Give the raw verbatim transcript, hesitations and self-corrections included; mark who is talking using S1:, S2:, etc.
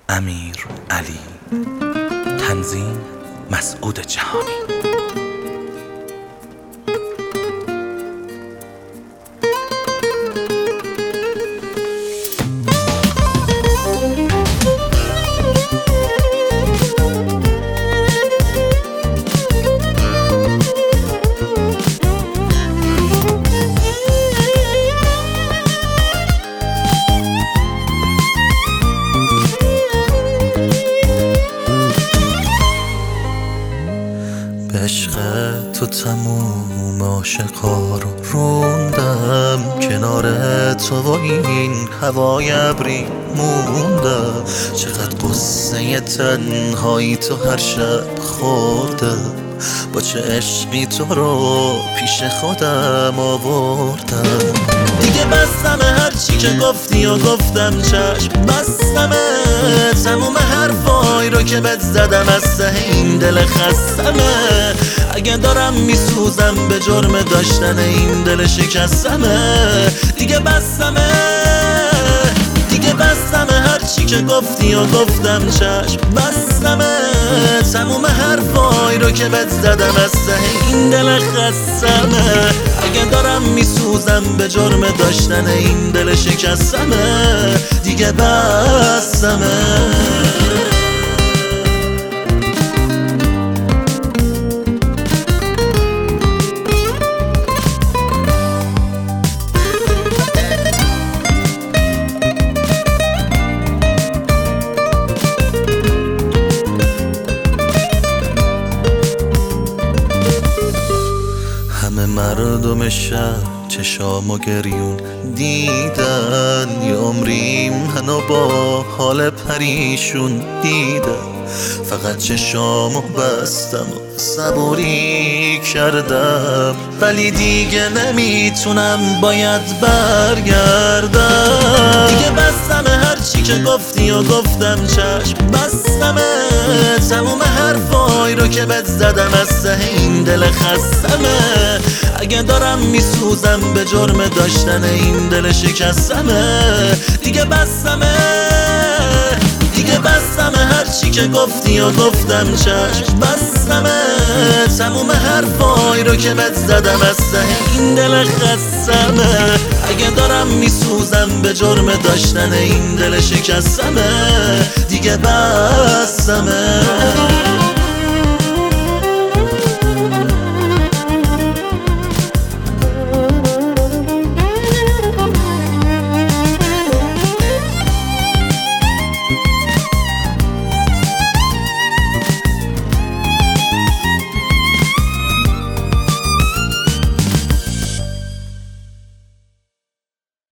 S1: امیر علی. تنظیم مسعود جهانی.
S2: عشق تو تموم عاشقا رو روندم، کنار تو و این هوای ابری موندم. چقدر قصه تنهایی تو هر شب خوردم، با چه عشقی تو رو پیش خودم آوردم. دیگه بستمه هرچی که گفتی و گفتم چشم بستمه، تموم حرفای رو که بهت زدم از ته این دل خستمه. اگه دارم میسوزم به جرم داشتن این دل شکستمه. دیگه بستمه دیگه بستمه هرچی که گفتی و گفتم چشم بستمه، تموم حرفای رو که بهت زدم از ته این دل خستمه. اگه دارم میسوزم به جرم داشتن این دل شکستمه. دیگه بستمه. مردم شهر چشام و گریون دیدن، یه عمری منو با حال پریشون دیدن. فقط چشامو بستم و صبوری کردم، ولی دیگه نمیتونم باید برگردم. دیگه بستمه هرچی که گفتی و گفتم چشم بستمه، تموم حرفای رو که بهت زدم از ته این دل خستمه. اگه دارم میسوزم به جرم داشتن این دل شکستمه. دیگه بستمه دیگه بستمه هرچی که گفتی و گفتم چشم بستمه، تموم حرفای رو که بهت زدم از ته این دل خستمه. اگه دارم میسوزم به جرم داشتن این دل شکستمه. دیگه بستمه.